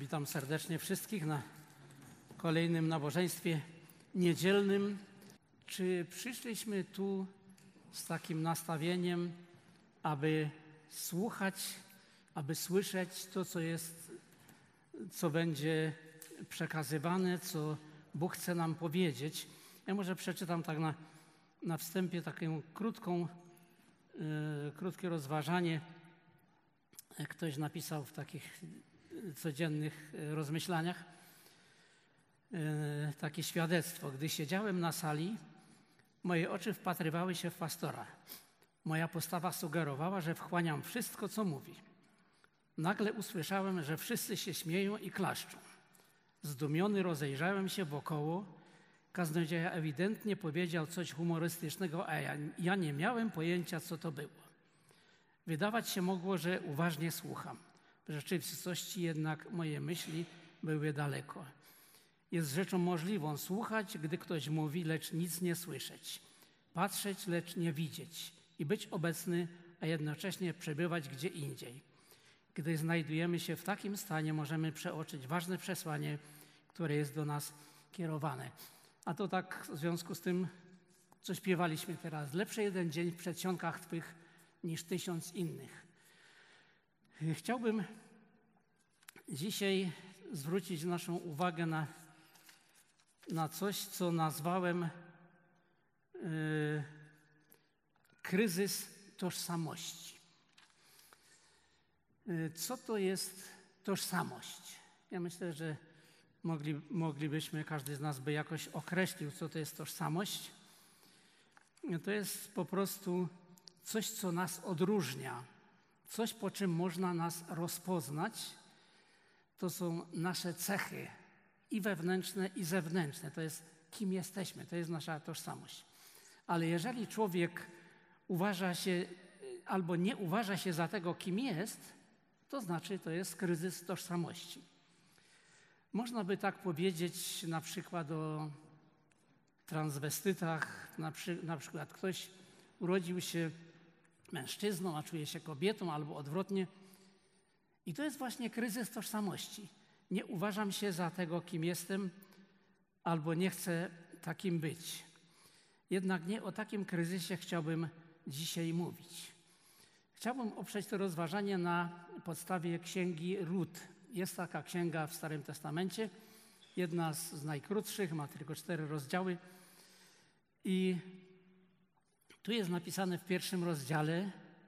Witam serdecznie wszystkich na kolejnym nabożeństwie niedzielnym. Czy przyszliśmy tu z takim nastawieniem, aby słuchać, aby słyszeć to, co będzie przekazywane, co Bóg chce nam powiedzieć? Ja może przeczytam tak na wstępie taką krótkie rozważanie. Ktoś napisał w takich codziennych rozmyślaniach takie świadectwo. Gdy siedziałem na sali, moje oczy wpatrywały się w pastora. Moja postawa sugerowała, że wchłaniam wszystko, co mówi. Nagle usłyszałem, że wszyscy się śmieją i klaszczą. Zdumiony rozejrzałem się wokoło. Kaznodzieja ewidentnie powiedział coś humorystycznego, a ja nie miałem pojęcia, co to było. Wydawać się mogło, że uważnie słucham. W rzeczywistości jednak moje myśli były daleko. Jest rzeczą możliwą słuchać, gdy ktoś mówi, lecz nic nie słyszeć. Patrzeć, lecz nie widzieć. I być obecny, a jednocześnie przebywać gdzie indziej. Gdy znajdujemy się w takim stanie, możemy przeoczyć ważne przesłanie, które jest do nas kierowane. A to tak w związku z tym, co śpiewaliśmy teraz. Lepszy jeden dzień w przedsionkach Twych niż 1000 innych. Chciałbym dzisiaj zwrócić naszą uwagę na coś, co nazwałem kryzys tożsamości. Co to jest tożsamość? Ja myślę, że moglibyśmy, każdy z nas by jakoś określił, co to jest tożsamość. To jest po prostu coś, co nas odróżnia, coś, po czym można nas rozpoznać. To są nasze cechy i wewnętrzne, i zewnętrzne. To jest, kim jesteśmy, to jest nasza tożsamość. Ale jeżeli człowiek uważa się albo nie uważa się za tego, kim jest, to znaczy, to jest kryzys tożsamości. Można by tak powiedzieć na przykład o transwestytach. Na przykład ktoś urodził się mężczyzną, a czuje się kobietą, albo odwrotnie. I to jest właśnie kryzys tożsamości. Nie uważam się za tego, kim jestem, albo nie chcę takim być. Jednak nie o takim kryzysie chciałbym dzisiaj mówić. Chciałbym oprzeć to rozważanie na podstawie księgi Rut. Jest taka księga w Starym Testamencie, jedna z najkrótszych, ma tylko 4 rozdziały. I tu jest napisane w 1 rozdziale,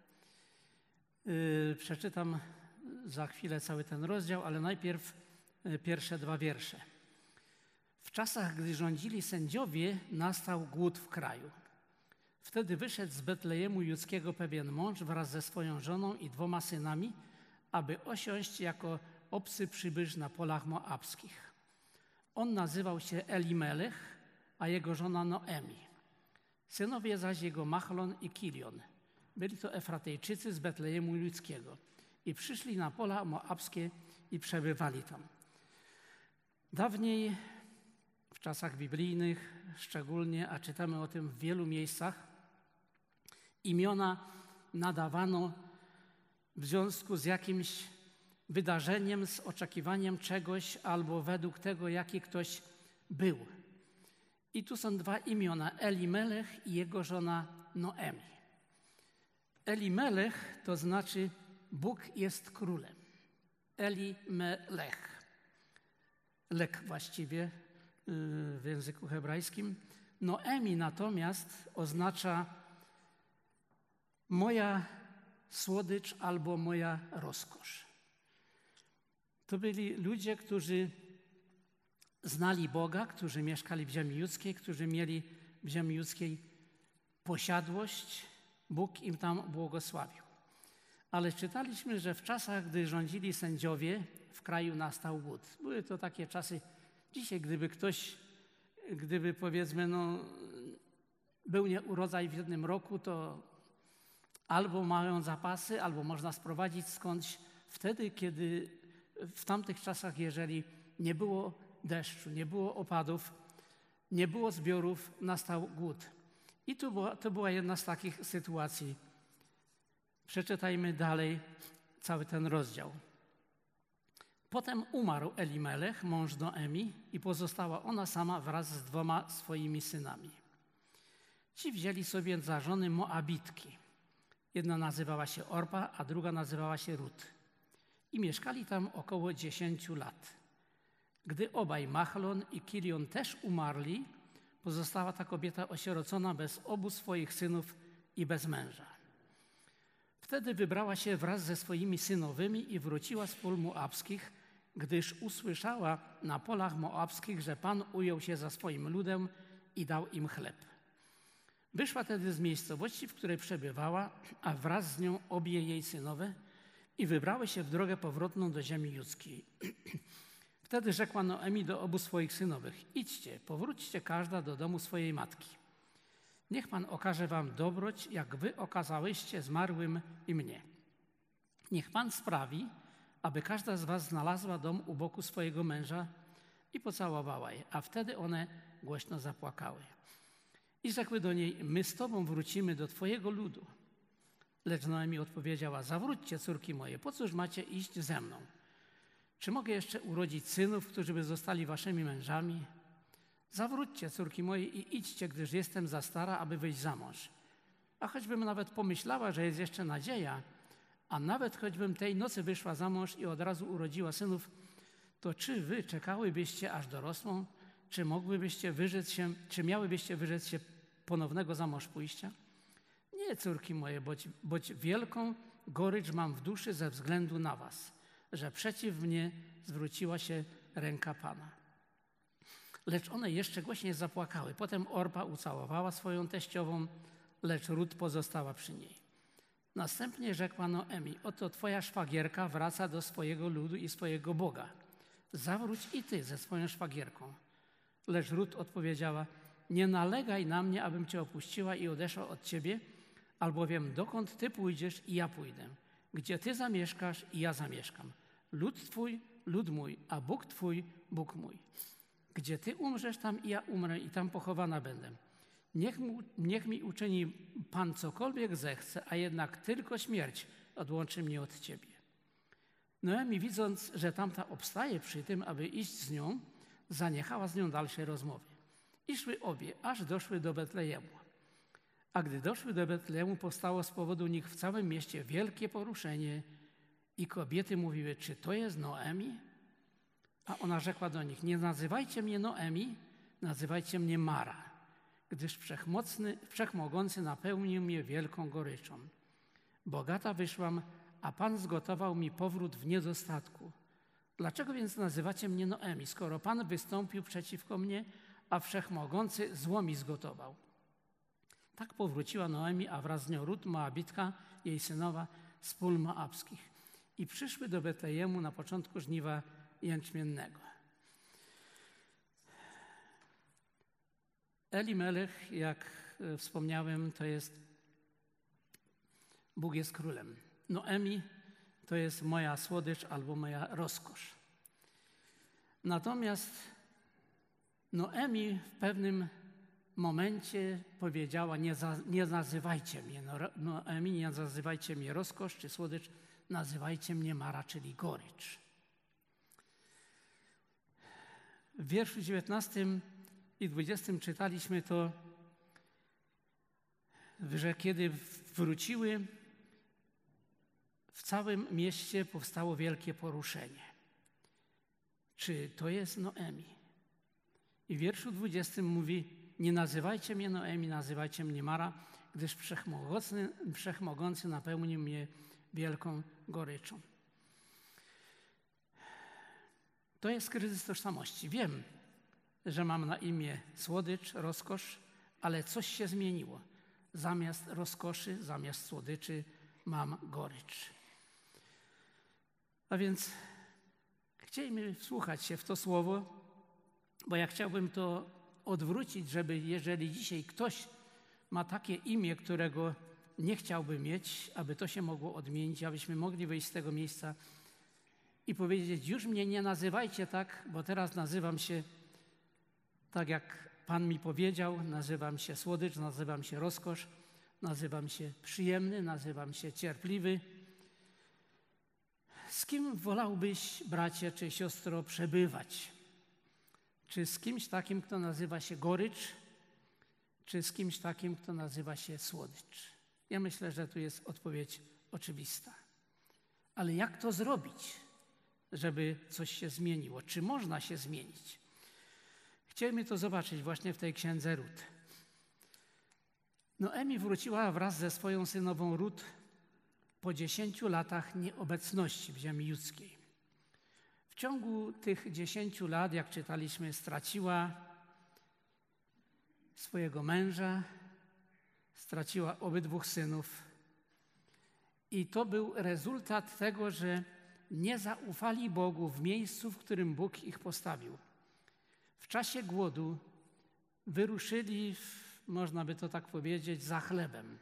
przeczytam za chwilę cały ten rozdział, ale najpierw pierwsze 2 wiersze. W czasach, gdy rządzili sędziowie, nastał głód w kraju. Wtedy wyszedł z Betlejemu Judzkiego pewien mąż wraz ze swoją żoną i 2 synami, aby osiąść jako obcy przybysz na polach moabskich. On nazywał się Elimelech, a jego żona Noemi. Synowie zaś jego Machlon i Kilion. Byli to Efratejczycy z Betlejemu Judzkiego i przyszli na pola moabskie i przebywali tam. Dawniej, w czasach biblijnych szczególnie, a czytamy o tym w wielu miejscach, imiona nadawano w związku z jakimś wydarzeniem, z oczekiwaniem czegoś albo według tego, jaki ktoś był. I tu są 2 imiona, Elimelech i jego żona Noemi. Elimelech to znaczy Bóg jest królem. Elimelech. Lek właściwie w języku hebrajskim. Noemi natomiast oznacza moja słodycz albo moja rozkosz. To byli ludzie, którzy znali Boga, którzy mieszkali w ziemi judzkiej, którzy mieli w ziemi judzkiej posiadłość. Bóg im tam błogosławił. Ale czytaliśmy, że w czasach, gdy rządzili sędziowie, w kraju nastał głód. Były to takie czasy, dzisiaj gdyby powiedzmy, był nieurodzaj w jednym roku, to albo mają zapasy, albo można sprowadzić skądś. Wtedy, kiedy w tamtych czasach, jeżeli nie było deszczu, nie było opadów, nie było zbiorów, nastał głód. I to była jedna z takich sytuacji. Przeczytajmy dalej cały ten rozdział. Potem umarł Elimelech, mąż Noemi, i pozostała ona sama wraz z 2 swoimi synami. Ci wzięli sobie za żony Moabitki. Jedna nazywała się Orpa, a druga nazywała się Rut. I mieszkali tam około 10 lat. Gdy obaj Machlon i Kilion też umarli, pozostała ta kobieta osierocona bez obu swoich synów i bez męża. Wtedy wybrała się wraz ze swoimi synowymi i wróciła z pól moabskich, gdyż usłyszała na polach moabskich, że Pan ujął się za swoim ludem i dał im chleb. Wyszła tedy z miejscowości, w której przebywała, a wraz z nią obie jej synowe i wybrały się w drogę powrotną do ziemi judzkiej. Wtedy rzekła Noemi do obu swoich synowych: idźcie, powróćcie każda do domu swojej matki. Niech Pan okaże wam dobroć, jak wy okazałyście zmarłym i mnie. Niech Pan sprawi, aby każda z was znalazła dom u boku swojego męża i pocałowała je, a wtedy one głośno zapłakały. I rzekły do niej: my z tobą wrócimy do twojego ludu. Lecz Noemi odpowiedziała: zawróćcie, córki moje, po cóż macie iść ze mną? Czy mogę jeszcze urodzić synów, którzy by zostali waszymi mężami? Zawróćcie, córki moje, i idźcie, gdyż jestem za stara, aby wyjść za mąż. A choćbym nawet pomyślała, że jest jeszcze nadzieja, a nawet choćbym tej nocy wyszła za mąż i od razu urodziła synów, to czy wy czekałybyście aż dorosłą? Czy miałybyście wyrzec się ponownego za mąż pójścia? Nie, córki moje, boć wielką gorycz mam w duszy ze względu na was, że przeciw mnie zwróciła się ręka Pana. Lecz one jeszcze głośniej zapłakały. Potem Orpa ucałowała swoją teściową, lecz Rut pozostała przy niej. Następnie rzekła Noemi: oto twoja szwagierka wraca do swojego ludu i swojego Boga. Zawróć i ty ze swoją szwagierką. Lecz Rut odpowiedziała: nie nalegaj na mnie, abym cię opuściła i odeszła od ciebie, albowiem dokąd ty pójdziesz i ja pójdę. Gdzie ty zamieszkasz i ja zamieszkam. Lud twój, lud mój, a Bóg twój, Bóg mój. Gdzie ty umrzesz, tam i ja umrę i tam pochowana będę. Niech mi uczyni Pan cokolwiek zechce, a jednak tylko śmierć odłączy mnie od ciebie. Noemi, widząc, że tamta obstaje przy tym, aby iść z nią, zaniechała z nią dalszej rozmowy. I szły obie, aż doszły do Betlejemu. A gdy doszły do Betlejemu, powstało z powodu nich w całym mieście wielkie poruszenie i kobiety mówiły: czy to jest Noemi? A ona rzekła do nich: nie nazywajcie mnie Noemi, nazywajcie mnie Mara, gdyż Wszechmogący napełnił mnie wielką goryczą. Bogata wyszłam, a Pan zgotował mi powrót w niedostatku. Dlaczego więc nazywacie mnie Noemi, skoro Pan wystąpił przeciwko mnie, a Wszechmogący zło mi zgotował? Tak powróciła Noemi, a wraz z nią Rut, Moabitka, jej synowa, z pól moabskich. I przyszły do Betlejemu na początku żniwa jęczmiennego. Elimelech, jak wspomniałem, to jest Bóg jest królem. Noemi to jest moja słodycz albo moja rozkosz. Natomiast Noemi w pewnym momencie powiedziała: nie nazywajcie mnie Noemi, nie nazywajcie mnie rozkosz czy słodycz, nazywajcie mnie Mara, czyli gorycz. W wierszu 19 i 20 czytaliśmy to, że kiedy wróciły, w całym mieście powstało wielkie poruszenie. Czy to jest Noemi? I w wierszu 20 mówi: nie nazywajcie mnie Noemi, nazywajcie mnie Mara, gdyż Wszechmogący napełnił mnie wielką goryczą. To jest kryzys tożsamości. Wiem, że mam na imię słodycz, rozkosz, ale coś się zmieniło. Zamiast rozkoszy, zamiast słodyczy mam gorycz. A więc chcielibyśmy wsłuchać się w to słowo, bo ja chciałbym to odwrócić, żeby jeżeli dzisiaj ktoś ma takie imię, którego nie chciałby mieć, aby to się mogło odmienić, abyśmy mogli wyjść z tego miejsca i powiedzieć: już mnie nie nazywajcie tak, bo teraz nazywam się tak, jak Pan mi powiedział, nazywam się słodycz, nazywam się rozkosz, nazywam się przyjemny, nazywam się cierpliwy. Z kim wolałbyś, bracie czy siostro, przebywać? Czy z kimś takim, kto nazywa się gorycz, czy z kimś takim, kto nazywa się słodycz? Ja myślę, że tu jest odpowiedź oczywista. Ale jak to zrobić, żeby coś się zmieniło? Czy można się zmienić? Chcielibyśmy to zobaczyć właśnie w tej księdze Rut. Noemi wróciła wraz ze swoją synową Rut po 10 latach nieobecności w ziemi judzkiej. W ciągu tych 10 lat, jak czytaliśmy, straciła swojego męża, straciła obydwu synów. I to był rezultat tego, że nie zaufali Bogu w miejscu, w którym Bóg ich postawił. W czasie głodu wyruszyli, można by to tak powiedzieć, za chlebem.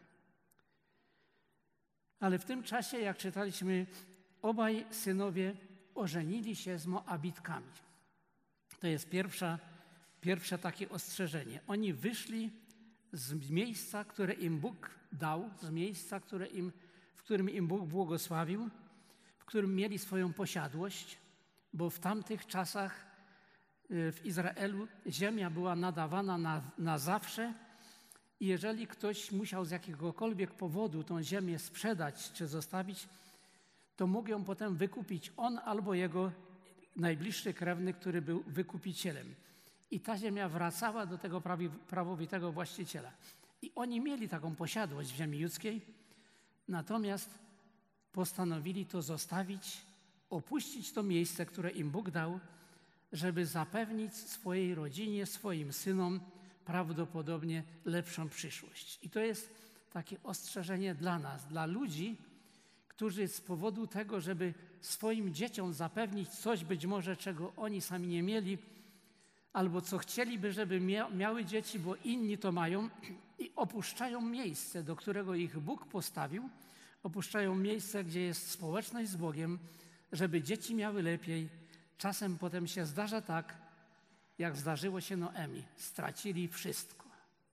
Ale w tym czasie, jak czytaliśmy, obaj synowie ożenili się z Moabitkami. To jest pierwsze takie ostrzeżenie. Oni wyszli z miejsca, które im Bóg dał, z miejsca, w którym im Bóg błogosławił, w którym mieli swoją posiadłość, bo w tamtych czasach w Izraelu ziemia była nadawana na zawsze i jeżeli ktoś musiał z jakiegokolwiek powodu tą ziemię sprzedać czy zostawić, to mógł ją potem wykupić on albo jego najbliższy krewny, który był wykupicielem. I ta ziemia wracała do tego prawowitego właściciela. I oni mieli taką posiadłość w ziemi judzkiej, natomiast postanowili to zostawić, opuścić to miejsce, które im Bóg dał, żeby zapewnić swojej rodzinie, swoim synom prawdopodobnie lepszą przyszłość. I to jest takie ostrzeżenie dla nas, dla ludzi, którzy z powodu tego, żeby swoim dzieciom zapewnić coś być może, czego oni sami nie mieli, albo co chcieliby, żeby miały dzieci, bo inni to mają i opuszczają miejsce, do którego ich Bóg postawił, opuszczają miejsce, gdzie jest społeczność z Bogiem, żeby dzieci miały lepiej. Czasem potem się zdarza tak, jak zdarzyło się Noemi. Stracili wszystko.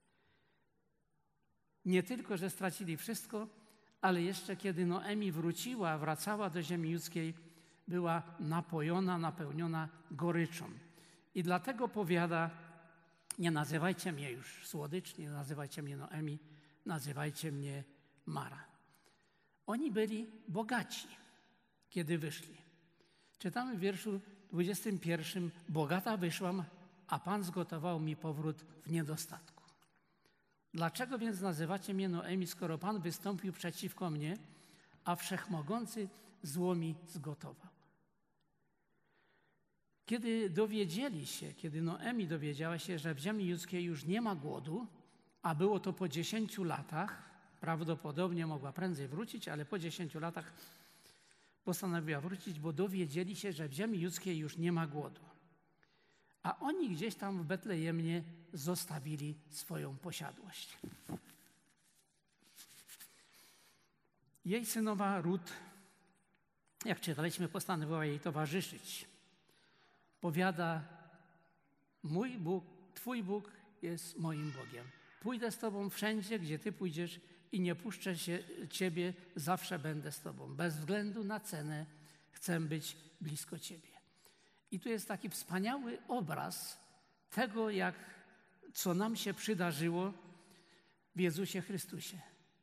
Nie tylko, że stracili wszystko, ale jeszcze kiedy Noemi wracała do ziemi judzkiej, była napełniona goryczą. I dlatego powiada, nie nazywajcie mnie już słodycz, nie nazywajcie mnie Noemi, nazywajcie mnie Mara. Oni byli bogaci, kiedy wyszli. Czytamy w wierszu 21. Bogata wyszłam, a Pan zgotował mi powrót w niedostatku. Dlaczego więc nazywacie mnie Noemi, skoro Pan wystąpił przeciwko mnie, a Wszechmogący zło mi zgotował? Kiedy Noemi dowiedziała się, że w ziemi judzkiej już nie ma głodu, a było to po 10 latach, prawdopodobnie mogła prędzej wrócić, ale po 10 latach postanowiła wrócić, bo dowiedzieli się, że w ziemi judzkiej już nie ma głodu. A oni gdzieś tam w Betlejemie zostawili swoją posiadłość. Jej synowa Rut, jak czytaliśmy, postanowiła jej towarzyszyć. Powiada, mój Bóg, Twój Bóg jest moim Bogiem. Pójdę z Tobą wszędzie, gdzie Ty pójdziesz i nie puszczę Ciebie, zawsze będę z Tobą. Bez względu na cenę chcę być blisko Ciebie. I tu jest taki wspaniały obraz tego, co nam się przydarzyło w Jezusie Chrystusie.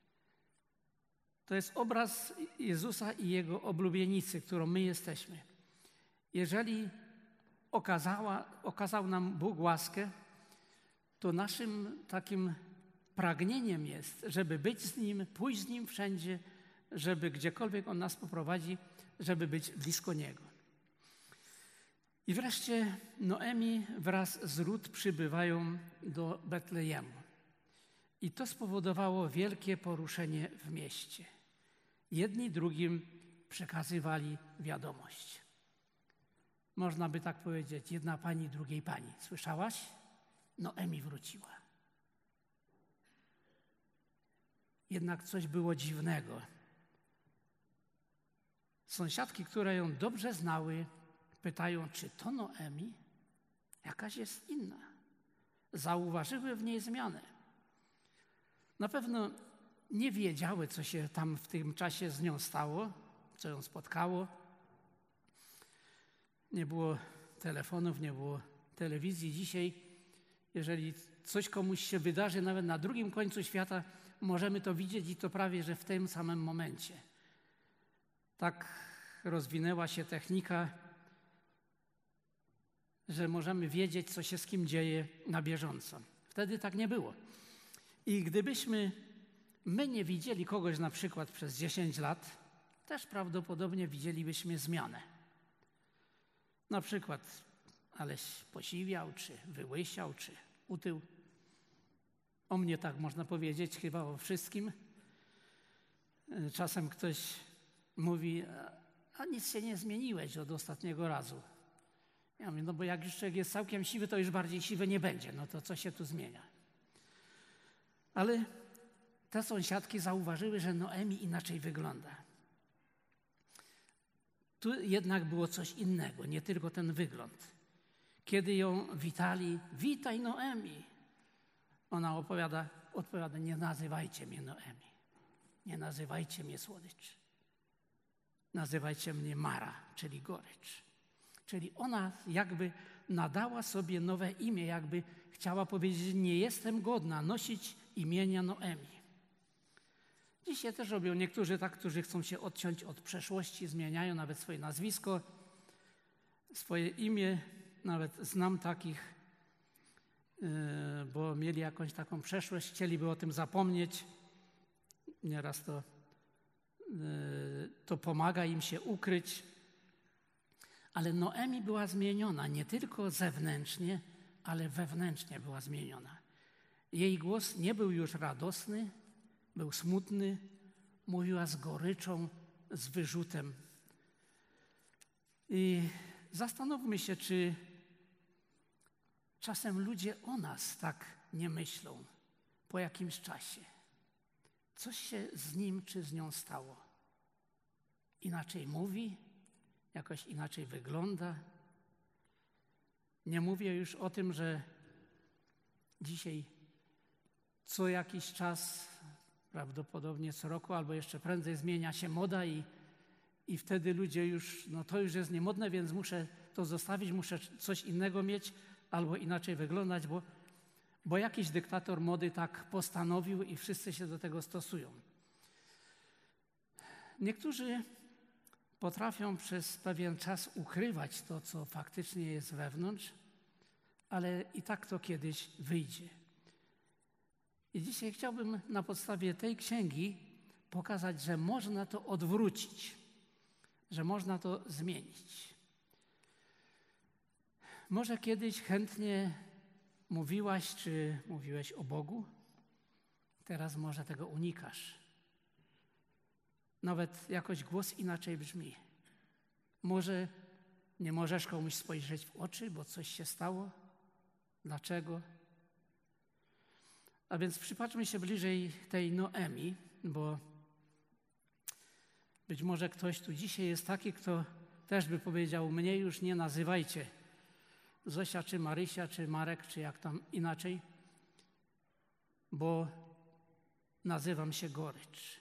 To jest obraz Jezusa i Jego oblubienicy, którą my jesteśmy. Jeżeli okazał nam Bóg łaskę, to naszym takim pragnieniem jest, żeby być z Nim, pójść z Nim wszędzie, żeby gdziekolwiek On nas poprowadzi, żeby być blisko Niego. I wreszcie Noemi wraz z Rut przybywają do Betlejemu. I to spowodowało wielkie poruszenie w mieście. Jedni drugim przekazywali wiadomość. Można by tak powiedzieć, jedna pani drugiej pani. Słyszałaś? Noemi wróciła. Jednak coś było dziwnego. Sąsiadki, które ją dobrze znały, pytają, czy to Noemi? Jakaś jest inna. Zauważyły w niej zmianę. Na pewno nie wiedziały, co się tam w tym czasie z nią stało, co ją spotkało. nie było telefonów, nie było telewizji. Dzisiaj, jeżeli coś komuś się wydarzy, nawet na drugim końcu świata, możemy to widzieć i to prawie, że w tym samym momencie. Tak rozwinęła się technika, że możemy wiedzieć, co się z kim dzieje na bieżąco. Wtedy tak nie było. I gdybyśmy my nie widzieli kogoś na przykład przez 10 lat, też prawdopodobnie widzielibyśmy zmianę. Na przykład aleś posiwiał, czy wyłysiał, czy utył. O mnie tak można powiedzieć, chyba o wszystkim. Czasem ktoś mówi, a nic się nie zmieniłeś od ostatniego razu. Ja mówię, no bo jak już człowiek jest całkiem siwy, to już bardziej siwy nie będzie. No to co się tu zmienia? Ale te sąsiadki zauważyły, że Noemi inaczej wygląda. Tu jednak było coś innego, nie tylko ten wygląd. Kiedy ją witali, witaj Noemi. Ona odpowiada, nie nazywajcie mnie Noemi. Nie nazywajcie mnie słodycz. Nazywajcie mnie Mara, czyli gorycz. Czyli ona jakby nadała sobie nowe imię, jakby chciała powiedzieć, nie jestem godna nosić imienia Noemi. Dzisiaj też robią niektórzy tak, którzy chcą się odciąć od przeszłości, zmieniają nawet swoje nazwisko, swoje imię. Nawet znam takich, bo mieli jakąś taką przeszłość, chcieliby o tym zapomnieć. Nieraz to pomaga im się ukryć. Ale Noemi była zmieniona nie tylko zewnętrznie, ale wewnętrznie była zmieniona. Jej głos nie był już radosny, był smutny, mówiła z goryczą, z wyrzutem. I zastanówmy się, czy czasem ludzie o nas tak nie myślą po jakimś czasie. Coś się z nim czy z nią stało. Inaczej mówi, jakoś inaczej wygląda. Nie mówię już o tym, że dzisiaj co jakiś czas, prawdopodobnie co roku albo jeszcze prędzej zmienia się moda i wtedy ludzie już, no to już jest niemodne, więc muszę to zostawić, muszę coś innego mieć albo inaczej wyglądać, bo jakiś dyktator mody tak postanowił i wszyscy się do tego stosują. Niektórzy potrafią przez pewien czas ukrywać to, co faktycznie jest wewnątrz, ale i tak to kiedyś wyjdzie. I dzisiaj chciałbym na podstawie tej księgi pokazać, że można to odwrócić, że można to zmienić. Może kiedyś chętnie mówiłaś, czy mówiłeś o Bogu, teraz może tego unikasz. Nawet jakoś głos inaczej brzmi. Może nie możesz komuś spojrzeć w oczy, bo coś się stało. Dlaczego? A więc przypatrzmy się bliżej tej Noemi, bo być może ktoś tu dzisiaj jest taki, kto też by powiedział, mnie już nie nazywajcie Zosia, czy Marysia, czy Marek, czy jak tam inaczej, bo nazywam się gorycz.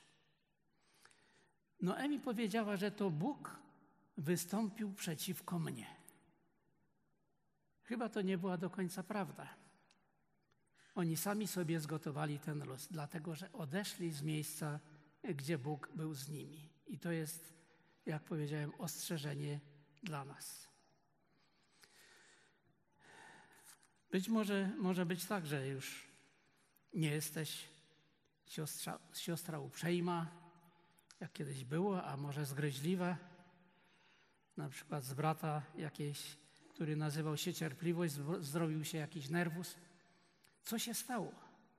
Noemi powiedziała, że to Bóg wystąpił przeciwko mnie. Chyba to nie była do końca prawda. Oni sami sobie zgotowali ten los, dlatego że odeszli z miejsca, gdzie Bóg był z nimi. I to jest, jak powiedziałem, ostrzeżenie dla nas. Być może być tak, że już nie jesteś siostra uprzejma, jak kiedyś było, a może zgryźliwa. Na przykład z brata jakiejś, który nazywał się Cierpliwość, zrobił się jakiś nerwus. Co się stało?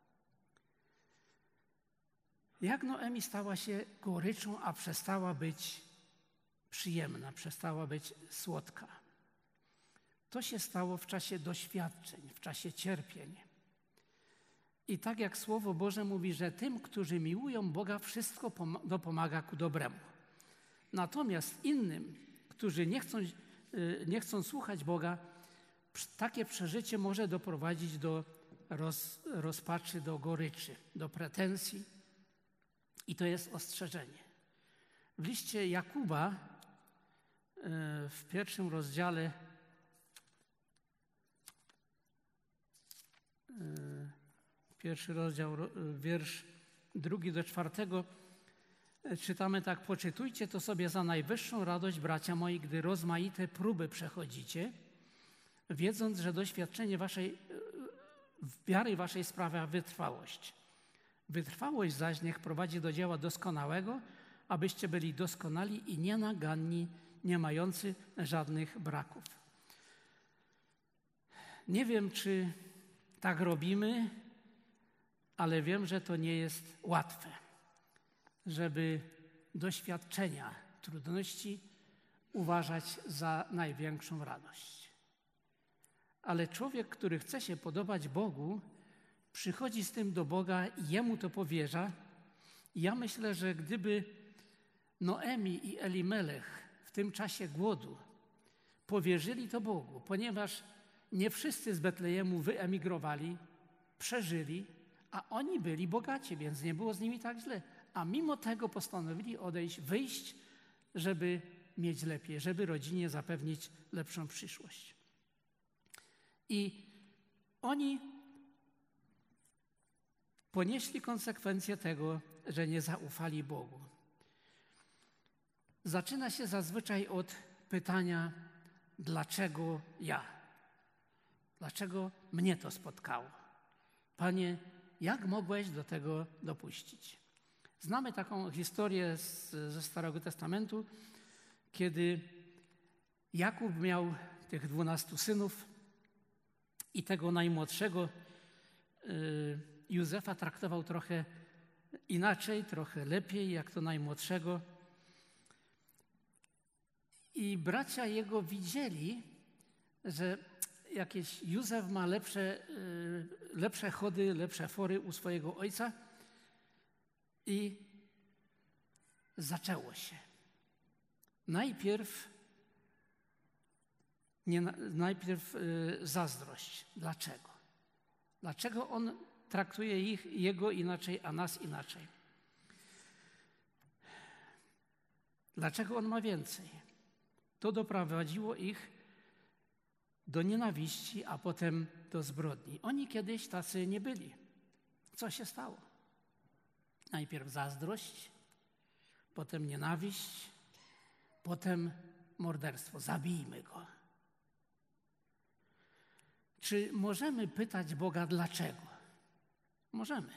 Jak Noemi stała się goryczą, a przestała być przyjemna, przestała być słodka? To się stało w czasie doświadczeń, w czasie cierpień. I tak jak Słowo Boże mówi, że tym, którzy miłują Boga, wszystko dopomaga ku dobremu. Natomiast innym, którzy nie chcą słuchać Boga, takie przeżycie może doprowadzić do rozpaczy, do goryczy, do pretensji. I to jest ostrzeżenie. W liście Jakuba w pierwszym rozdziale pierwszy rozdział, wiersz 2 do 4, czytamy tak: poczytujcie to sobie za najwyższą radość, bracia moi, gdy rozmaite próby przechodzicie, wiedząc, że doświadczenie wiary waszej sprawia wytrwałość. Wytrwałość zaś niech prowadzi do dzieła doskonałego, abyście byli doskonali i nienaganni, nie mający żadnych braków. Nie wiem, czy tak robimy, ale wiem, że to nie jest łatwe, żeby doświadczenia, trudności uważać za największą radość. Ale człowiek, który chce się podobać Bogu, przychodzi z tym do Boga i Jemu to powierza. I ja myślę, że gdyby Noemi i Elimelech w tym czasie głodu powierzyli to Bogu, ponieważ nie wszyscy z Betlejemu wyemigrowali, przeżyli, a oni byli bogaci, więc nie było z nimi tak źle. A mimo tego postanowili odejść, wyjść, żeby mieć lepiej, żeby rodzinie zapewnić lepszą przyszłość. I oni ponieśli konsekwencje tego, że nie zaufali Bogu. Zaczyna się zazwyczaj od pytania: dlaczego ja? Dlaczego mnie to spotkało? Panie, jak mogłeś do tego dopuścić? Znamy taką historię ze Starego Testamentu, kiedy Jakub miał tych 12 synów i tego najmłodszego Józefa traktował trochę inaczej, trochę lepiej jak to najmłodszego. I bracia jego widzieli, że jakieś Józef ma lepsze chody, lepsze fory u swojego ojca i zaczęło się. Najpierw zazdrość. Dlaczego? Dlaczego on traktuje jego inaczej, a nas inaczej? Dlaczego on ma więcej? To doprowadziło ich do nienawiści, a potem do zbrodni. Oni kiedyś tacy nie byli. Co się stało? Najpierw zazdrość, potem nienawiść, potem morderstwo. Zabijmy go. Czy możemy pytać Boga dlaczego? Możemy.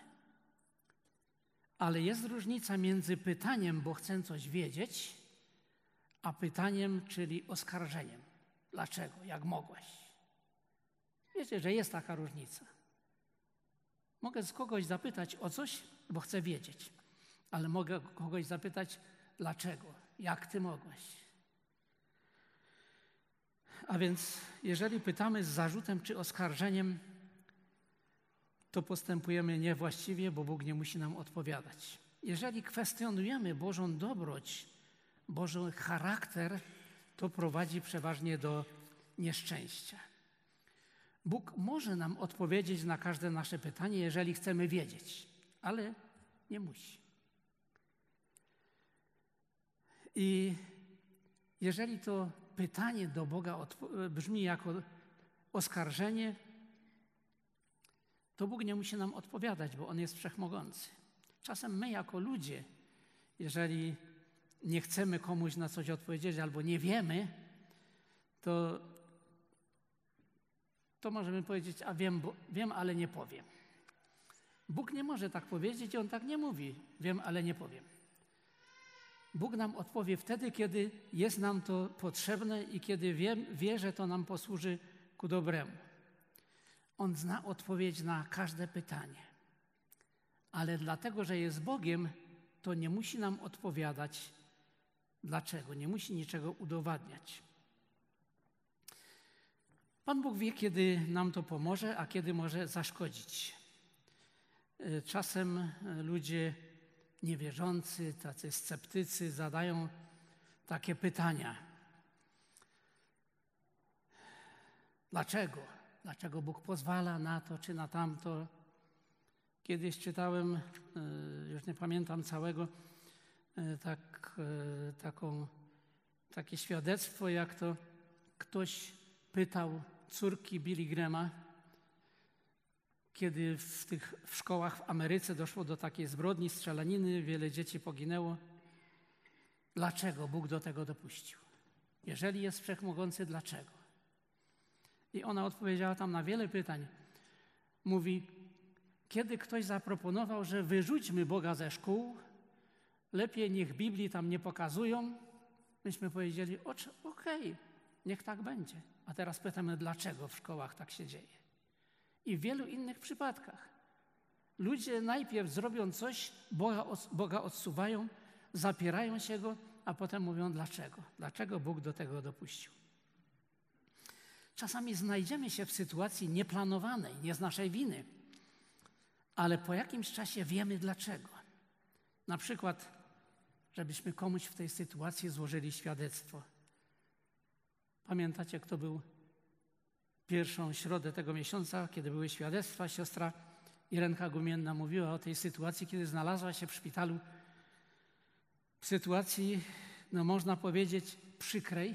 Ale jest różnica między pytaniem, bo chcę coś wiedzieć, a pytaniem, czyli oskarżeniem. Dlaczego? Jak mogłeś? Wiecie, że jest taka różnica. Mogę z kogoś zapytać o coś, bo chcę wiedzieć, ale mogę kogoś zapytać dlaczego? Jak ty mogłeś? A więc jeżeli pytamy z zarzutem czy oskarżeniem, to postępujemy niewłaściwie, bo Bóg nie musi nam odpowiadać. Jeżeli kwestionujemy Bożą dobroć, Boży charakter, to prowadzi przeważnie do nieszczęścia. Bóg może nam odpowiedzieć na każde nasze pytanie, jeżeli chcemy wiedzieć, ale nie musi. I jeżeli to pytanie do Boga brzmi jako oskarżenie, to Bóg nie musi nam odpowiadać, bo On jest wszechmogący. Czasem my jako ludzie, jeżeli nie chcemy komuś na coś odpowiedzieć albo nie wiemy, to możemy powiedzieć, a wiem, ale nie powiem. Bóg nie może tak powiedzieć i On tak nie mówi. Wiem, ale nie powiem. Bóg nam odpowie wtedy, kiedy jest nam to potrzebne i kiedy wie, że to nam posłuży ku dobremu. On zna odpowiedź na każde pytanie. Ale dlatego, że jest Bogiem, to nie musi nam odpowiadać. Dlaczego? Nie musi niczego udowadniać. Pan Bóg wie, kiedy nam to pomoże, a kiedy może zaszkodzić. Czasem ludzie niewierzący, tacy sceptycy zadają takie pytania. Dlaczego? Dlaczego Bóg pozwala na to czy na tamto? Kiedyś czytałem, już nie pamiętam całego, taką takie świadectwo, jak to ktoś pytał córki Billy Grahama, kiedy w szkołach w Ameryce doszło do takiej zbrodni, strzelaniny, wiele dzieci poginęło. Dlaczego Bóg do tego dopuścił? Jeżeli jest wszechmogący, dlaczego? I ona odpowiedziała tam na wiele pytań. Mówi, kiedy ktoś zaproponował, że wyrzućmy Boga ze szkół, lepiej niech Biblii tam nie pokazują, myśmy powiedzieli, okej, niech tak będzie. A teraz pytamy, dlaczego w szkołach tak się dzieje. I w wielu innych przypadkach. Ludzie najpierw zrobią coś, Boga odsuwają, zapierają się Go, a potem mówią dlaczego. Dlaczego Bóg do tego dopuścił. Czasami znajdziemy się w sytuacji nieplanowanej, nie z naszej winy, ale po jakimś czasie wiemy dlaczego. Na przykład, żebyśmy komuś w tej sytuacji złożyli świadectwo. Pamiętacie, kto był pierwszą środę tego miesiąca, kiedy były świadectwa? Siostra Irenka Gumienna mówiła o tej sytuacji, kiedy znalazła się w szpitalu w sytuacji, można powiedzieć, przykrej.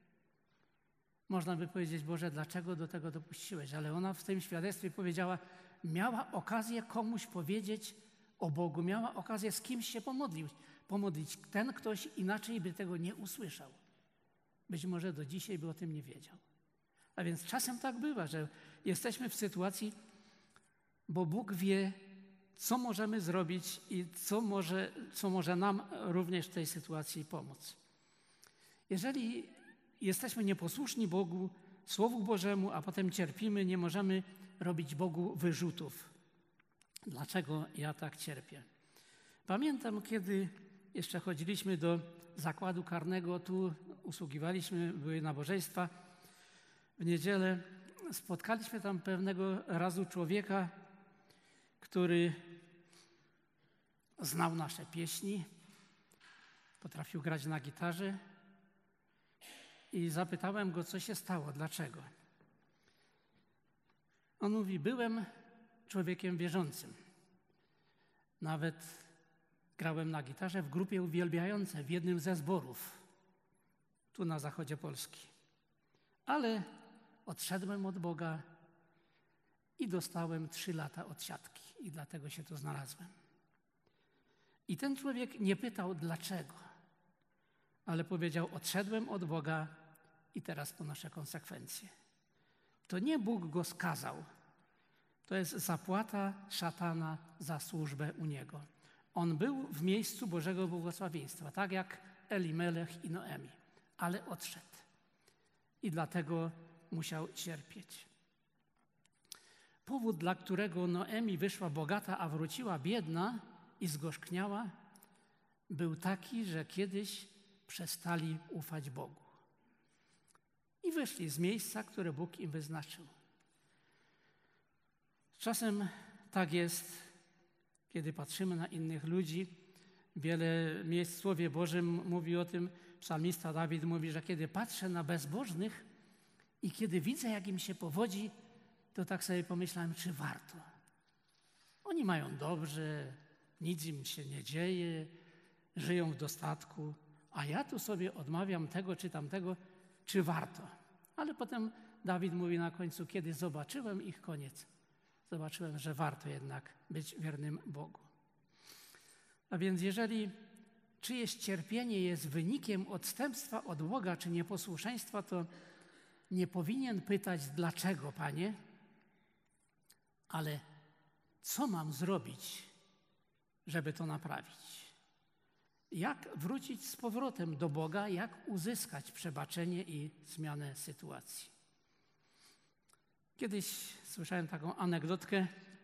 Można by powiedzieć, Boże, dlaczego do tego dopuściłeś? Ale ona w tym świadectwie powiedziała, miała okazję komuś powiedzieć o Bogu, miała okazję z kimś się pomodlić. Ten ktoś inaczej by tego nie usłyszał. Być może do dzisiaj by o tym nie wiedział. A więc czasem tak bywa, że jesteśmy w sytuacji, bo Bóg wie, co możemy zrobić i co może nam również w tej sytuacji pomóc. Jeżeli jesteśmy nieposłuszni Bogu, Słowu Bożemu, a potem cierpimy, nie możemy robić Bogu wyrzutów. Dlaczego ja tak cierpię? Pamiętam, kiedy jeszcze chodziliśmy do zakładu karnego, tu usługiwaliśmy, były nabożeństwa. W niedzielę spotkaliśmy tam pewnego razu człowieka, który znał nasze pieśni, potrafił grać na gitarze i zapytałem go, co się stało, dlaczego. On mówi, byłem człowiekiem wierzącym. Nawet grałem na gitarze w grupie uwielbiającej, w jednym ze zborów, tu na zachodzie Polski. Ale odszedłem od Boga i dostałem 3 lata odsiadki i dlatego się tu znalazłem. I ten człowiek nie pytał dlaczego, ale powiedział, odszedłem od Boga i teraz ponoszę konsekwencje. To nie Bóg go skazał, to jest zapłata szatana za służbę u niego. On był w miejscu Bożego błogosławieństwa, tak jak Elimelech i Noemi, ale odszedł i dlatego musiał cierpieć. Powód, dla którego Noemi wyszła bogata, a wróciła biedna i zgorzkniała, był taki, że kiedyś przestali ufać Bogu. I wyszli z miejsca, które Bóg im wyznaczył. Czasem tak jest, kiedy patrzymy na innych ludzi. Wiele miejsc w Słowie Bożym mówi o tym. Psalmista Dawid mówi, że kiedy patrzę na bezbożnych i kiedy widzę, jak im się powodzi, to tak sobie pomyślałem, czy warto. Oni mają dobrze, nic im się nie dzieje, żyją w dostatku, a ja tu sobie odmawiam tego czy tamtego, czy warto. Ale potem Dawid mówi na końcu, kiedy zobaczyłem ich koniec, zobaczyłem, że warto jednak być wiernym Bogu. A więc jeżeli czyjeś cierpienie jest wynikiem odstępstwa od Boga czy nieposłuszeństwa, to nie powinien pytać, dlaczego, Panie, ale co mam zrobić, żeby to naprawić? Jak wrócić z powrotem do Boga, jak uzyskać przebaczenie i zmianę sytuacji? Kiedyś słyszałem taką anegdotkę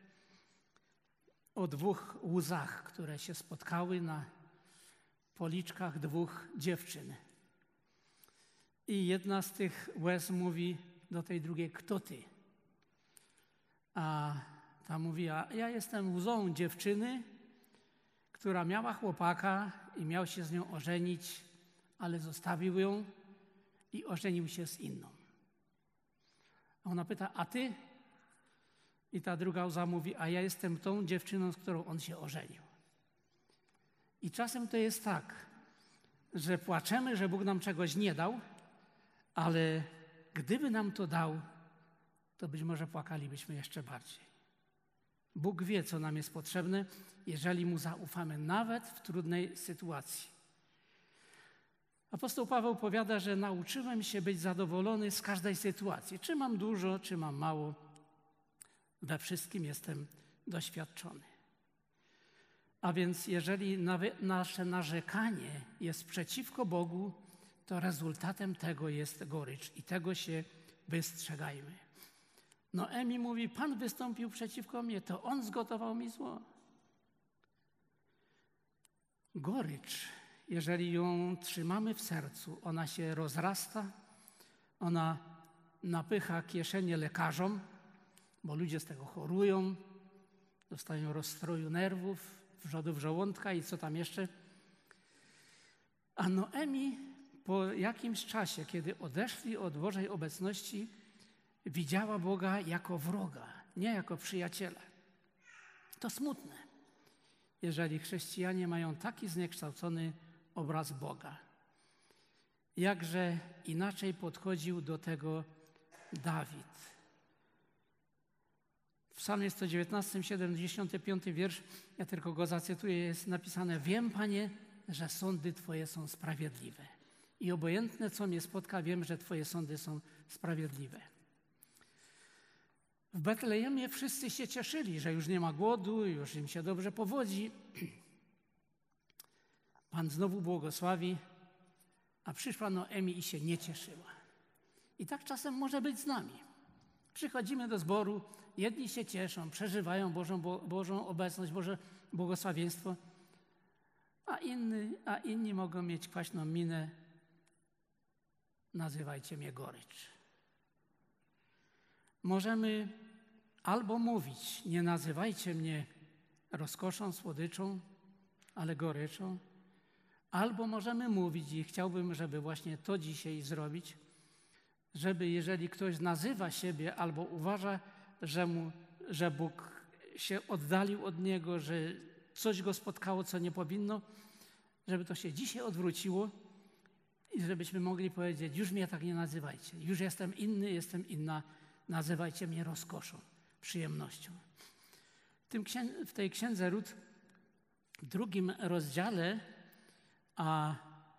o 2 łzach, które się spotkały na policzkach 2 dziewczyn. I jedna z tych łez mówi do tej drugiej, kto ty? A ta mówi, a ja jestem łzą dziewczyny, która miała chłopaka i miał się z nią ożenić, ale zostawił ją i ożenił się z inną. A ona pyta, a ty? I ta druga łza mówi, a ja jestem tą dziewczyną, z którą on się ożenił. I czasem to jest tak, że płaczemy, że Bóg nam czegoś nie dał, ale gdyby nam to dał, to być może płakalibyśmy jeszcze bardziej. Bóg wie, co nam jest potrzebne, jeżeli Mu zaufamy, nawet w trudnej sytuacji. Apostoł Paweł powiada, że nauczyłem się być zadowolony z każdej sytuacji. Czy mam dużo, czy mam mało, we wszystkim jestem doświadczony. A więc jeżeli nasze narzekanie jest przeciwko Bogu, to rezultatem tego jest gorycz i tego się wystrzegajmy. Noemi mówi, Pan wystąpił przeciwko mnie, to On zgotował mi zło. Gorycz, jeżeli ją trzymamy w sercu, ona się rozrasta, ona napycha kieszenie lekarzom, bo ludzie z tego chorują, dostają rozstroju nerwów, wrzodów żołądka i co tam jeszcze. A Noemi po jakimś czasie, kiedy odeszli od Bożej obecności, widziała Boga jako wroga, nie jako przyjaciela. To smutne, jeżeli chrześcijanie mają taki zniekształcony obraz Boga. Jakże inaczej podchodził do tego Dawid. W Psalmie 119, 75 wiersz, ja tylko go zacytuję, jest napisane: Wiem, Panie, że sądy Twoje są sprawiedliwe. I obojętne, co mnie spotka, wiem, że Twoje sądy są sprawiedliwe. W Betlejemie wszyscy się cieszyli, że już nie ma głodu, już im się dobrze powodzi. Pan znowu błogosławi, a przyszła Noemi i się nie cieszyła. I tak czasem może być z nami. Przychodzimy do zboru, jedni się cieszą, przeżywają Bożą obecność, Boże błogosławieństwo, a inni mogą mieć kwaśną minę. Nazywajcie mnie gorycz. Możemy albo mówić, nie nazywajcie mnie rozkoszą, słodyczą, ale goryczą, albo możemy mówić, i chciałbym, żeby właśnie to dzisiaj zrobić, żeby jeżeli ktoś nazywa siebie albo uważa, że Bóg się oddalił od Niego, że coś go spotkało, co nie powinno, żeby to się dzisiaj odwróciło i żebyśmy mogli powiedzieć: już mnie tak nie nazywajcie, już jestem inny, jestem inna, nazywajcie mnie rozkoszą, przyjemnością. W tej księdze Rut, w 2 rozdziale, a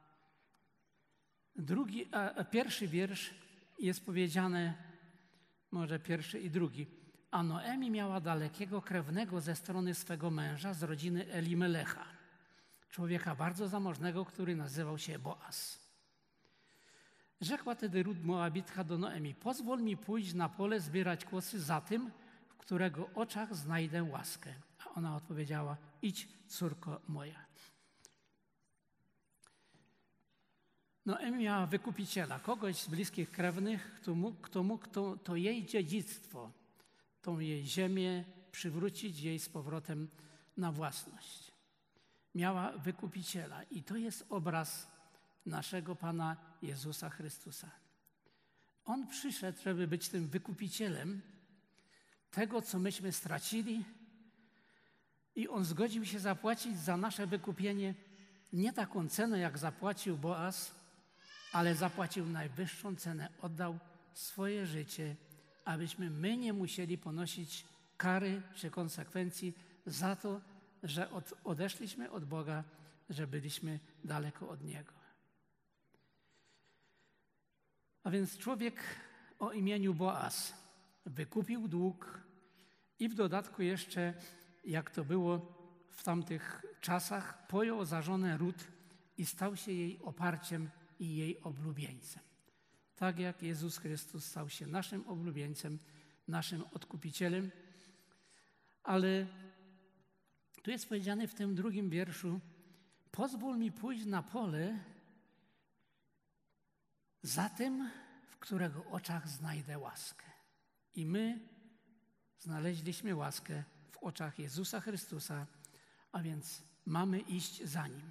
pierwszy wiersz jest powiedziane, może pierwszy i drugi. A Noemi miała dalekiego krewnego ze strony swego męża, z rodziny Elimelecha, człowieka bardzo zamożnego, który nazywał się Boaz. Rzekła tedy Rut Moabitka do Noemi: pozwól mi pójść na pole zbierać kłosy za tym, w którego oczach znajdę łaskę. A ona odpowiedziała: idź, córko moja. Noemi miała wykupiciela, kogoś z bliskich krewnych, kto mógł to jej dziedzictwo, tą jej ziemię przywrócić jej z powrotem na własność. Miała wykupiciela i to jest obraz naszego Pana Jezusa Chrystusa. On przyszedł, żeby być tym wykupicielem tego, co myśmy stracili, i On zgodził się zapłacić za nasze wykupienie nie taką cenę, jak zapłacił Boaz, ale zapłacił najwyższą cenę, oddał swoje życie, abyśmy my nie musieli ponosić kary czy konsekwencji za to, że odeszliśmy od Boga, że byliśmy daleko od Niego. A więc człowiek o imieniu Boaz wykupił dług i w dodatku jeszcze, jak to było w tamtych czasach, pojął za żonę Rut i stał się jej oparciem i jej oblubieńcem. Tak jak Jezus Chrystus stał się naszym oblubieńcem, naszym odkupicielem. Ale tu jest powiedziane w tym 2 wierszu: pozwól mi pójść na pole za tym, w którego oczach znajdę łaskę. I my znaleźliśmy łaskę w oczach Jezusa Chrystusa, a więc mamy iść za Nim.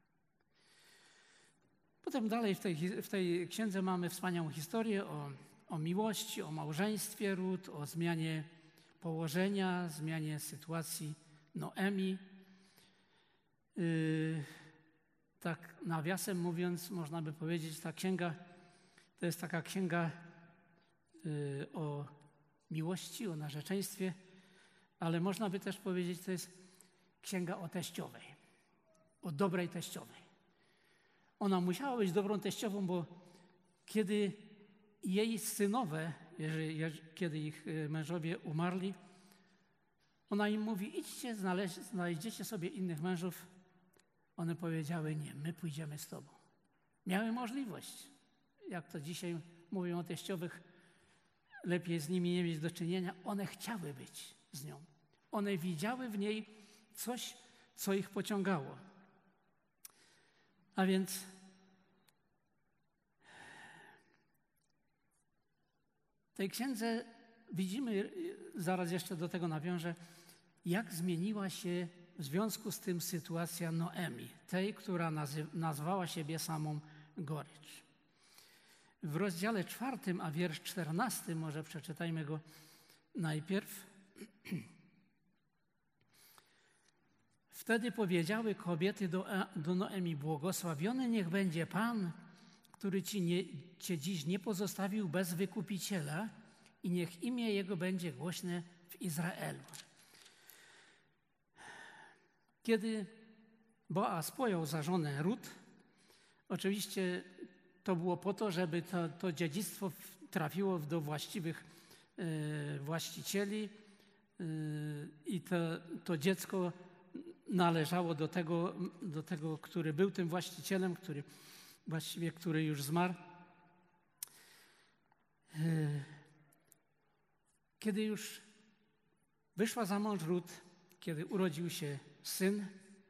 Potem dalej w tej księdze mamy wspaniałą historię o miłości, o małżeństwie Rut, o zmianie położenia, zmianie sytuacji Noemi. tak nawiasem mówiąc, można by powiedzieć, ta księga to jest taka księga o miłości, o narzeczeństwie, ale można by też powiedzieć, to jest księga o teściowej, o dobrej teściowej. Ona musiała być dobrą teściową, bo kiedy jej synowe, kiedy ich mężowie umarli, ona im mówi, idźcie, znajdziecie sobie innych mężów. One powiedziały, nie, my pójdziemy z tobą. Miały możliwość, jak to dzisiaj mówią o teściowych, lepiej z nimi nie mieć do czynienia. One chciały być z nią. One widziały w niej coś, co ich pociągało. A więc w tej księdze widzimy, zaraz jeszcze do tego nawiążę, jak zmieniła się w związku z tym sytuacja Noemi, tej, która nazwała siebie samą gorycz. W rozdziale 4, a wiersz 14, może przeczytajmy go najpierw. Wtedy powiedziały kobiety do Noemi, błogosławiony niech będzie Pan, który cię dziś nie pozostawił bez wykupiciela i niech imię Jego będzie głośne w Izraelu. Kiedy Boaz pojął za żonę Rut, oczywiście to było po to, żeby to dziedzictwo trafiło do właściwych właścicieli i to dziecko należało do tego, który był tym właścicielem, który już zmarł. Kiedy już wyszła za mąż Rut, kiedy urodził się syn,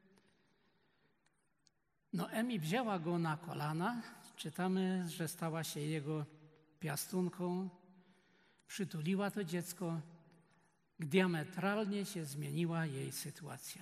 Noemi wzięła go na kolana. Czytamy, że stała się jego piastunką, przytuliła to dziecko. Diametralnie się zmieniła jej sytuacja.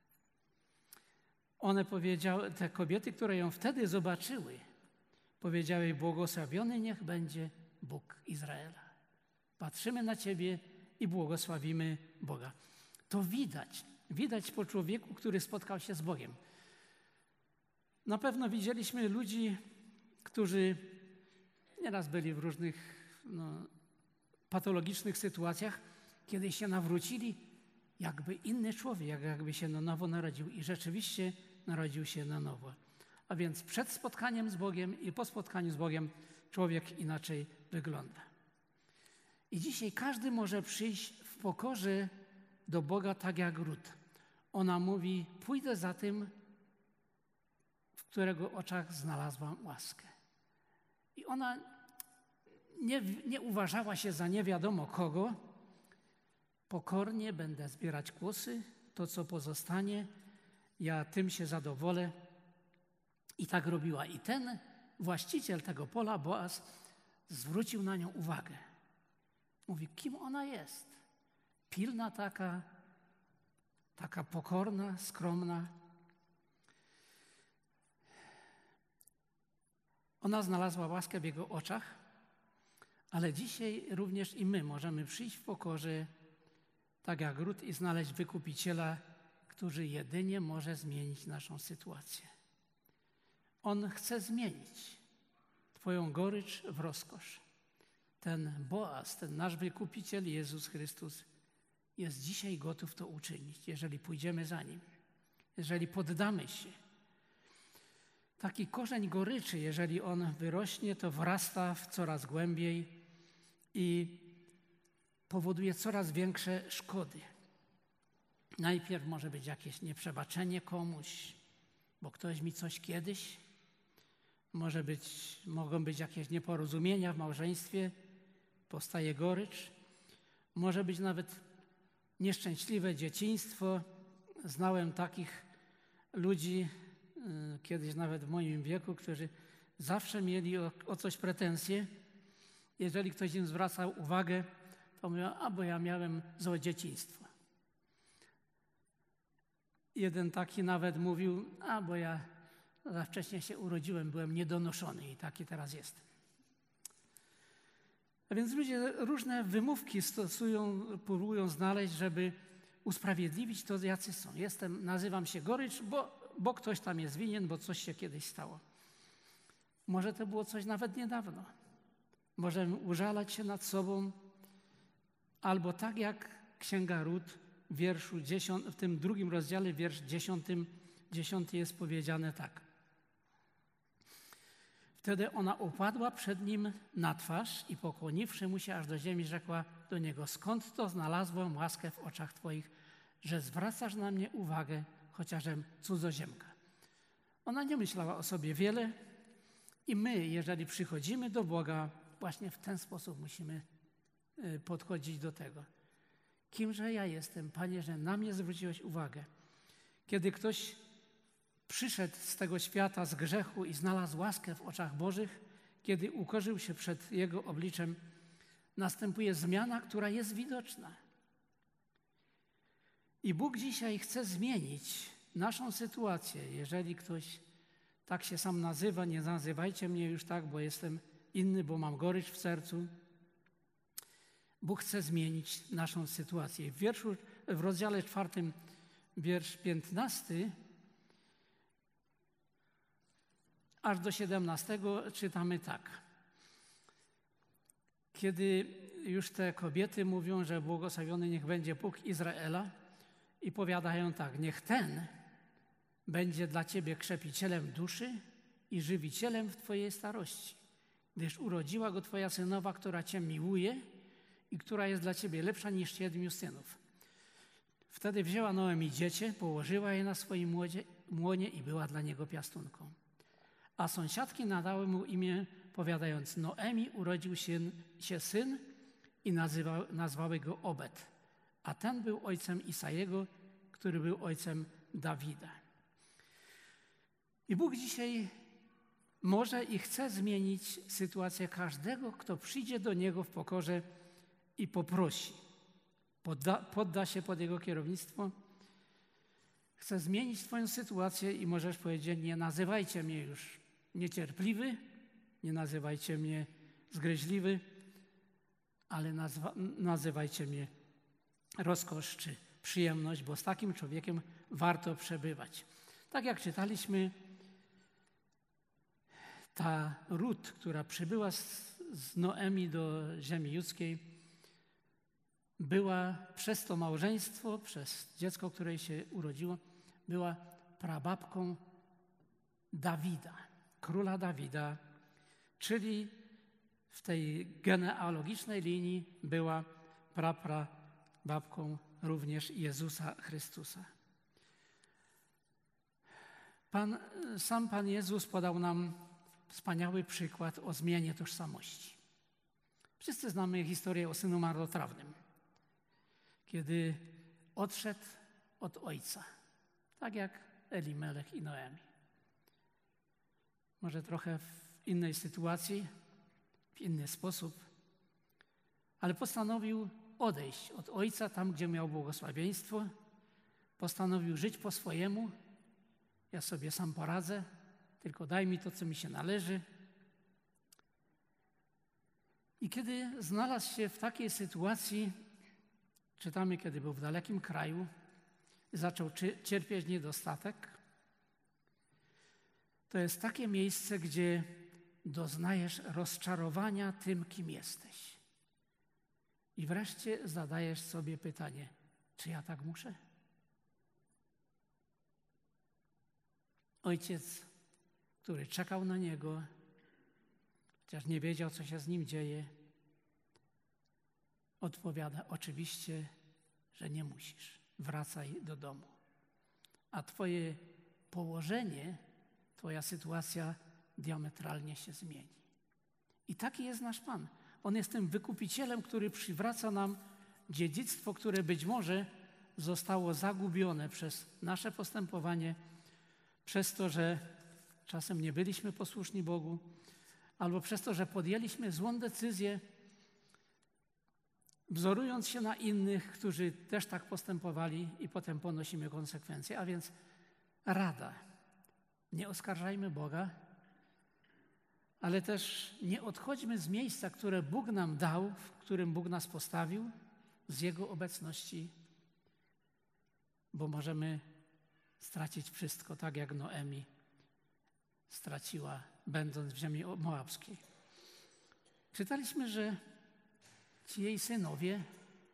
One powiedziały, te kobiety, które ją wtedy zobaczyły, powiedziały, błogosławiony niech będzie Bóg Izraela. Patrzymy na Ciebie i błogosławimy Boga. To widać po człowieku, który spotkał się z Bogiem. Na pewno widzieliśmy ludzi, którzy nieraz byli w różnych patologicznych sytuacjach, kiedy się nawrócili, jakby inny człowiek, jakby się na nowo narodził i rzeczywiście narodził się na nowo. A więc przed spotkaniem z Bogiem i po spotkaniu z Bogiem człowiek inaczej wygląda. I dzisiaj każdy może przyjść w pokorze do Boga tak jak Rut. Ona mówi, pójdę za tym, w którego oczach znalazłam łaskę. I ona nie uważała się za nie wiadomo kogo. Pokornie będę zbierać kłosy, to co pozostanie, ja tym się zadowolę. I tak robiła. I ten właściciel tego pola, Boaz, zwrócił na nią uwagę. Mówi, kim ona jest? Pilna taka pokorna, skromna. Ona znalazła łaskę w jego oczach, ale dzisiaj również i my możemy przyjść w pokorze, tak jak Rut, i znaleźć wykupiciela, który jedynie może zmienić naszą sytuację. On chce zmienić Twoją gorycz w rozkosz. Ten Boaz, ten nasz wykupiciel, Jezus Chrystus, jest dzisiaj gotów to uczynić, jeżeli pójdziemy za Nim, jeżeli poddamy się. Taki korzeń goryczy, jeżeli on wyrośnie, to wrasta w coraz głębiej i powoduje coraz większe szkody. Najpierw może być jakieś nieprzebaczenie komuś, bo ktoś mi coś kiedyś. Mogą być jakieś nieporozumienia w małżeństwie, powstaje gorycz. Może być nawet nieszczęśliwe dzieciństwo. Znałem takich ludzi, kiedyś nawet w moim wieku, którzy zawsze mieli o coś pretensje. Jeżeli ktoś im zwracał uwagę, to mówią, bo ja miałem złe dzieciństwo. Jeden taki nawet mówił, bo ja za wcześnie się urodziłem, byłem niedonoszony i taki teraz jestem. A więc ludzie różne wymówki stosują, próbują znaleźć, żeby usprawiedliwić to, jacy są. Nazywam się gorycz, bo bo ktoś tam jest winien, bo coś się kiedyś stało. Może to było coś nawet niedawno. Możemy użalać się nad sobą, albo tak jak Księga Rut w wierszu 10, w tym 2 rozdziale, wiersz 10 jest powiedziane tak. Wtedy ona upadła przed nim na twarz i pokłoniwszy mu się aż do ziemi, rzekła do niego: skąd to znalazłem łaskę w oczach Twoich, że zwracasz na mnie uwagę, chociażem cudzoziemka? Ona nie myślała o sobie wiele i my, jeżeli przychodzimy do Boga, właśnie w ten sposób musimy podchodzić do tego. Kimże ja jestem, Panie, że na mnie zwróciłeś uwagę? Kiedy ktoś przyszedł z tego świata, z grzechu i znalazł łaskę w oczach Bożych, kiedy ukorzył się przed Jego obliczem, następuje zmiana, która jest widoczna. I Bóg dzisiaj chce zmienić naszą sytuację. Jeżeli ktoś tak się sam nazywa, nie nazywajcie mnie już tak, bo jestem inny, bo mam gorycz w sercu. Bóg chce zmienić naszą sytuację. W rozdziale 4, wiersz 15, aż do 17 czytamy tak. Kiedy już te kobiety mówią, że błogosławiony niech będzie Bóg Izraela i powiadają tak: niech ten będzie dla Ciebie krzepicielem duszy i żywicielem w Twojej starości, gdyż urodziła go Twoja synowa, która Cię miłuje i która jest dla Ciebie lepsza niż 7 synów. Wtedy wzięła Noemi dziecię, położyła je na swoim łonie i była dla niego piastunką. A sąsiadki nadały mu imię, powiadając: Noemi urodził się syn i nazwały go Obed, a ten był ojcem Isajego, który był ojcem Dawida. I Bóg dzisiaj może i chce zmienić sytuację każdego, kto przyjdzie do Niego w pokorze i poprosi, podda się pod Jego kierownictwo. Chce zmienić Twoją sytuację i możesz powiedzieć: nie nazywajcie mnie już niecierpliwy, nie nazywajcie mnie zgryźliwy, ale nazywajcie mnie rozkosz czy przyjemność, bo z takim człowiekiem warto przebywać. Tak jak czytaliśmy, ta Rut, która przybyła z Noemi do ziemi judzkiej, była przez to małżeństwo, przez dziecko, które się urodziło, była prababką Dawida, króla Dawida, czyli w tej genealogicznej linii była prababką również Jezusa Chrystusa. Sam Pan Jezus podał nam wspaniały przykład o zmianie tożsamości. Wszyscy znamy historię o synu marnotrawnym, kiedy odszedł od ojca, tak jak Elimelech i Noemi. Może trochę w innej sytuacji, w inny sposób, ale postanowił odejść od ojca tam, gdzie miał błogosławieństwo, postanowił żyć po swojemu. Ja sobie sam poradzę, tylko daj mi to, co mi się należy. I kiedy znalazł się w takiej sytuacji, czytamy, kiedy był w dalekim kraju, zaczął cierpieć niedostatek, to jest takie miejsce, gdzie doznajesz rozczarowania tym, kim jesteś. I wreszcie zadajesz sobie pytanie: czy ja tak muszę? Ojciec, który czekał na niego, chociaż nie wiedział, co się z nim dzieje, odpowiada: oczywiście, że nie musisz. Wracaj do domu. A Twoje położenie, Twoja sytuacja diametralnie się zmieni. I taki jest nasz Pan. On jest tym wykupicielem, który przywraca nam dziedzictwo, które być może zostało zagubione przez nasze postępowanie, przez to, że czasem nie byliśmy posłuszni Bogu, albo przez to, że podjęliśmy złą decyzję, wzorując się na innych, którzy też tak postępowali, i potem ponosimy konsekwencje. A więc rada: nie oskarżajmy Boga, ale też nie odchodźmy z miejsca, które Bóg nam dał, w którym Bóg nas postawił, z Jego obecności, bo możemy stracić wszystko, tak jak Noemi straciła, będąc w ziemi moabskiej. Czytaliśmy, że ci jej synowie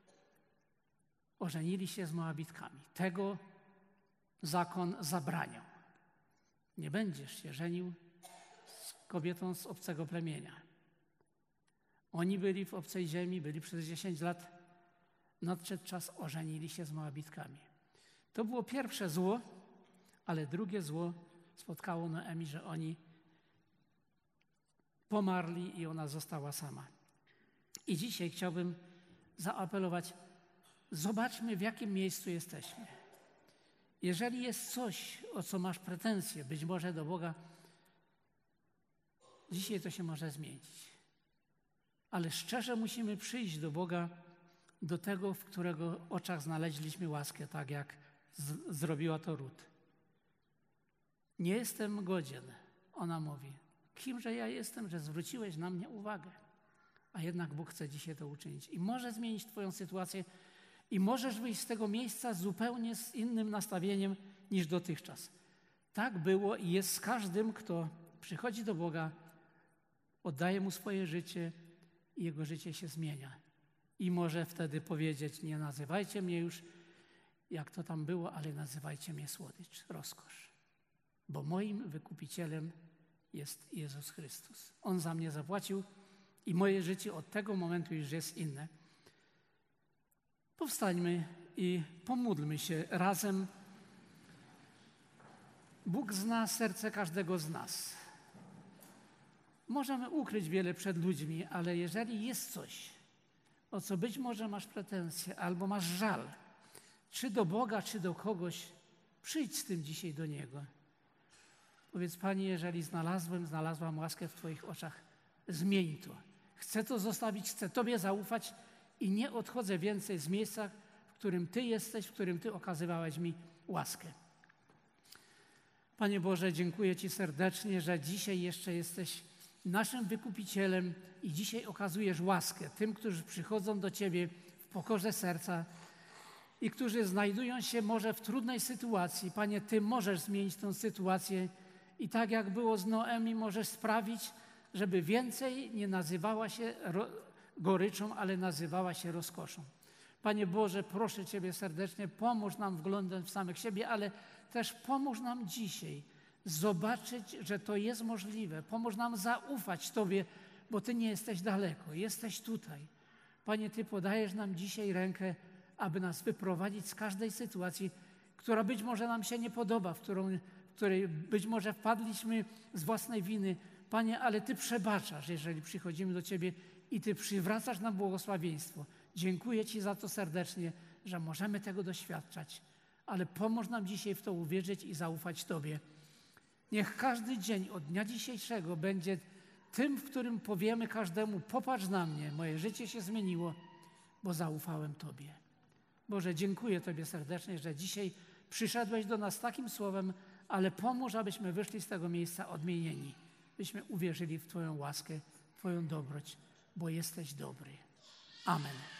ożenili się z Moabitkami. Tego zakon zabraniał. Nie będziesz się żenił z kobietą z obcego plemienia. Oni byli w obcej ziemi, byli przez 10 lat. Nadszedł czas, ożenili się z Moabitkami. To było pierwsze zło, ale drugie zło spotkało Noemi, że oni pomarli i ona została sama. I dzisiaj chciałbym zaapelować, zobaczmy, w jakim miejscu jesteśmy. Jeżeli jest coś, o co masz pretensje, być może do Boga, dzisiaj to się może zmienić. Ale szczerze musimy przyjść do Boga, do tego, w którego oczach znaleźliśmy łaskę, tak jak zrobiła to Rut. Nie jestem godzien, ona mówi. Kimże ja jestem, że zwróciłeś na mnie uwagę? A jednak Bóg chce dzisiaj to uczynić. I może zmienić twoją sytuację i możesz wyjść z tego miejsca zupełnie z innym nastawieniem niż dotychczas. Tak było i jest z każdym, kto przychodzi do Boga, oddaje Mu swoje życie i jego życie się zmienia. I może wtedy powiedzieć, nie nazywajcie mnie już, jak to tam było, ale nazywajcie mnie słodycz, rozkosz. Bo moim wykupicielem jest Jezus Chrystus. On za mnie zapłacił i moje życie od tego momentu już jest inne. Powstańmy i pomódlmy się razem. Bóg zna serce każdego z nas. Możemy ukryć wiele przed ludźmi, ale jeżeli jest coś, o co być może masz pretensje albo masz żal, czy do Boga, czy do kogoś, przyjdź z tym dzisiaj do Niego. Powiedz, Panie, jeżeli znalazłam łaskę w Twoich oczach, zmień to. Chcę to zostawić, chcę Tobie zaufać i nie odchodzę więcej z miejsca, w którym Ty jesteś, w którym Ty okazywałeś mi łaskę. Panie Boże, dziękuję Ci serdecznie, że dzisiaj jeszcze jesteś naszym wykupicielem i dzisiaj okazujesz łaskę tym, którzy przychodzą do Ciebie w pokorze serca i którzy znajdują się może w trudnej sytuacji. Panie, Ty możesz zmienić tę sytuację i tak jak było z Noemi, możesz sprawić, żeby więcej nie nazywała się goryczą, ale nazywała się rozkoszą. Panie Boże, proszę Ciebie serdecznie, pomóż nam wglądać w samych siebie, ale też pomóż nam dzisiaj zobaczyć, że to jest możliwe. Pomóż nam zaufać Tobie, bo Ty nie jesteś daleko, jesteś tutaj. Panie, Ty podajesz nam dzisiaj rękę, aby nas wyprowadzić z każdej sytuacji, która być może nam się nie podoba, w której być może wpadliśmy z własnej winy. Panie, ale Ty przebaczasz, jeżeli przychodzimy do Ciebie i Ty przywracasz nam błogosławieństwo. Dziękuję Ci za to serdecznie, że możemy tego doświadczać, ale pomóż nam dzisiaj w to uwierzyć i zaufać Tobie. Niech każdy dzień od dnia dzisiejszego będzie tym, w którym powiemy każdemu, popatrz na mnie, moje życie się zmieniło, bo zaufałem Tobie. Boże, dziękuję Tobie serdecznie, że dzisiaj przyszedłeś do nas takim słowem, ale pomóż, abyśmy wyszli z tego miejsca odmienieni, byśmy uwierzyli w Twoją łaskę, Twoją dobroć, bo jesteś dobry. Amen.